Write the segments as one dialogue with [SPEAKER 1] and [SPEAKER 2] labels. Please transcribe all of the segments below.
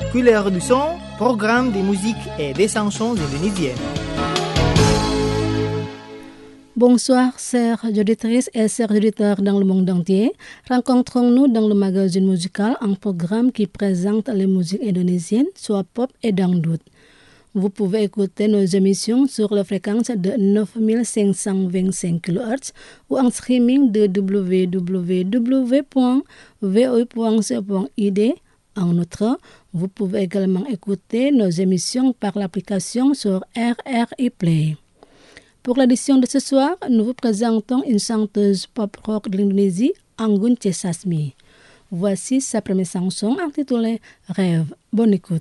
[SPEAKER 1] Couleur du son, programme de musique et des chansons indonésiennes.
[SPEAKER 2] Bonsoir, chères auditrices et chers auditeurs dans le monde entier. Rencontrons-nous dans le magazine musical, un programme qui présente les musiques indonésiennes, soit pop et dangdut. Vous pouvez écouter nos émissions sur la fréquence de 9525 kHz ou en streaming de www.voi.co.id. En outre, vous pouvez également écouter nos émissions par l'application sur RRI Play. Pour l'édition de ce soir, nous vous présentons une chanteuse pop-rock de l'Indonésie, Anggun C. Sasmi. Voici sa première chanson intitulée Rêve. Bonne écoute.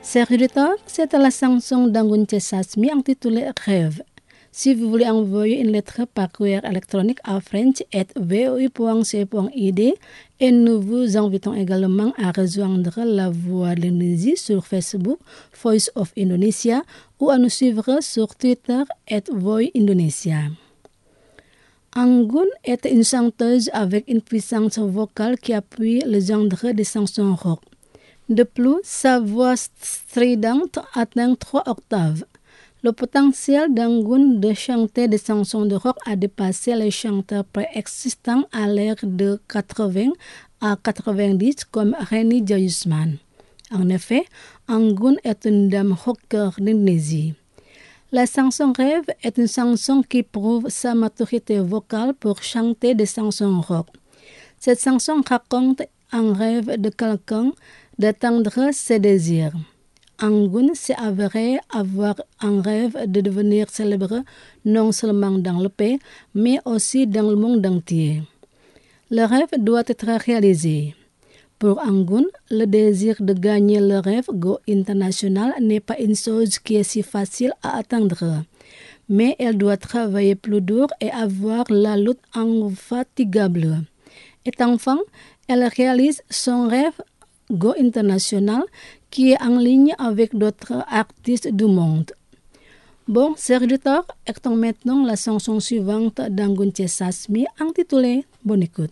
[SPEAKER 2] Chers auditeurs, c'est la chanson d'Angun Chesasmi intitulée Rêve. Si vous voulez envoyer une lettre par courrier électronique à french@voi.co.id et nous vous invitons également à rejoindre La Voix de l'Indonésie sur Facebook, Voice of Indonesia, ou à nous suivre sur Twitter @voindonesia. Anggun est une chanteuse avec une puissance vocale qui appuie le genre des chansons rock. De plus, sa voix stridente atteint 3 octaves. Le potentiel d'Anggun de chanter des chansons de rock a dépassé les chanteurs préexistants à l'ère de 80 à 90 comme Reni Joyusman. En effet, Anggun est une dame rocker d'Indonésie. La chanson Rêve est une chanson qui prouve sa maturité vocale pour chanter des chansons rock. Cette chanson raconte un rêve de quelqu'un d'atteindre ses désirs. Anggun s'est avéré avoir un rêve de devenir célèbre non seulement dans le pays, mais aussi dans le monde entier. Le rêve doit être réalisé. Pour Anggun, le désir de gagner le rêve Go international n'est pas une chose qui est si facile à atteindre, mais elle doit travailler plus dur et avoir la lutte infatigable. Étant enfant, elle réalise son rêve Go international qui est en ligne avec d'autres artistes du monde. Bon, chers auditeurs, écoutons maintenant la chanson suivante d'Anggun Chesasmi intitulée Bonne écoute.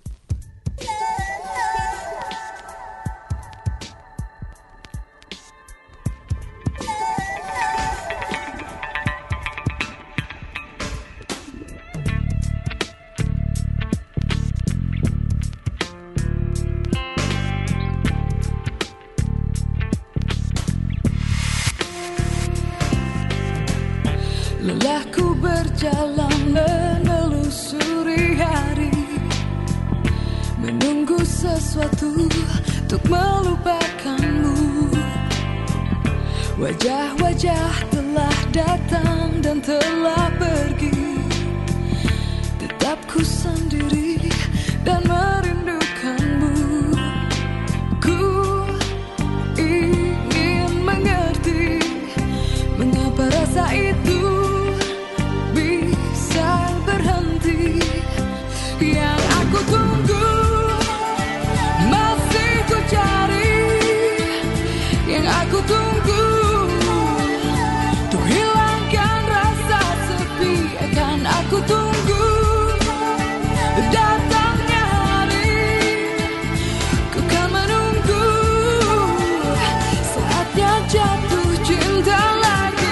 [SPEAKER 3] Lelahku berjalan menelusuri hari, menunggu sesuatu untuk melupakanmu. Wajah-wajah telah datang dan telah pergi, tetap ku sendiri dan merindukanmu. Ku ingin mengerti mengapa rasa itu berhenti. Yang aku tunggu masih ku cari, yang aku tunggu untuk hilangkan rasa sepi. Akan aku tunggu datangnya hari, ku kan menunggu saatnya jatuh cinta lagi.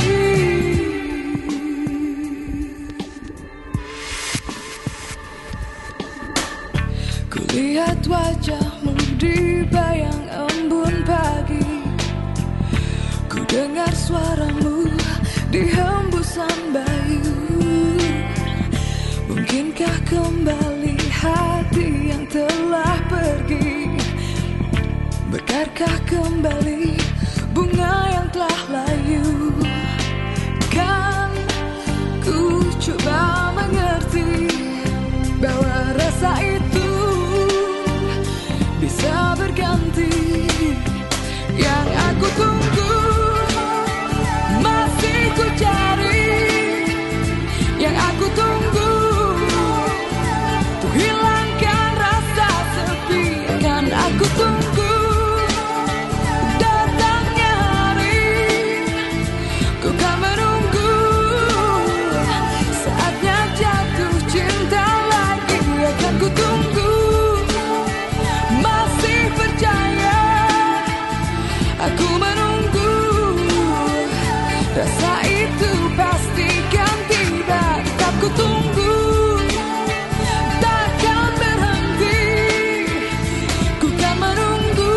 [SPEAKER 3] Lihat wajahmu di bayang embun pagi, ku dengar suaramu di hembusan bayu. Mungkinkah kembali hati yang telah pergi? Bekarkah kembali bunga yang telah layu? Kan ku coba mengerti bahwa rasa itu bisa berganti. Yang aku tunggu masih ku cari, yang aku tunggu untuk hilangkan rasa sepi. Akan aku tunggu datangnya hari, ku kan menunggu saatnya jatuh cinta lagi. Akan ku tunggu masih percaya, aku menunggu rasa itu pasti kan tiba. Tetap ku tunggu, takkan berhenti, ku kan menunggu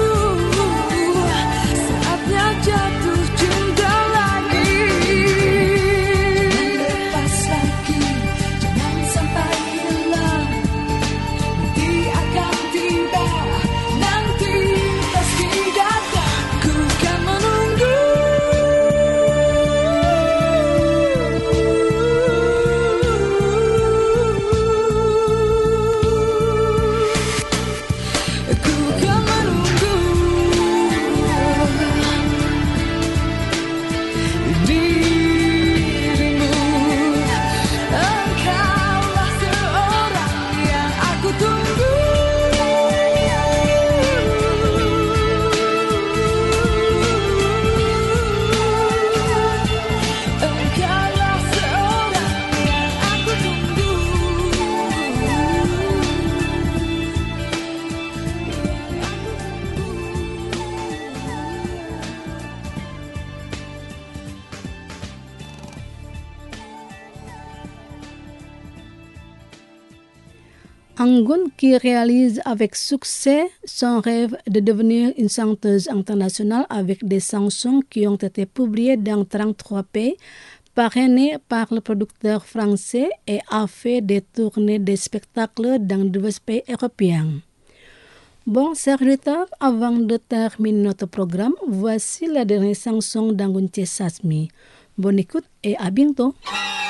[SPEAKER 3] saatnya jatuh cinta lagi. Jangan lepas lagi, jangan sampai hilang, nanti akan tiba, nanti pasti datang. Ku kan menunggu
[SPEAKER 2] Angoun qui réalise avec succès son rêve de devenir une chanteuse internationale avec des chansons qui ont été publiées dans 33 pays, parrainée par le producteur français et a fait des tournées de spectacles dans 12 pays européens. Bon, chers auditeurs, avant de terminer notre programme, voici la dernière chanson d'Angoun Sasmi. Bonne écoute et à bientôt.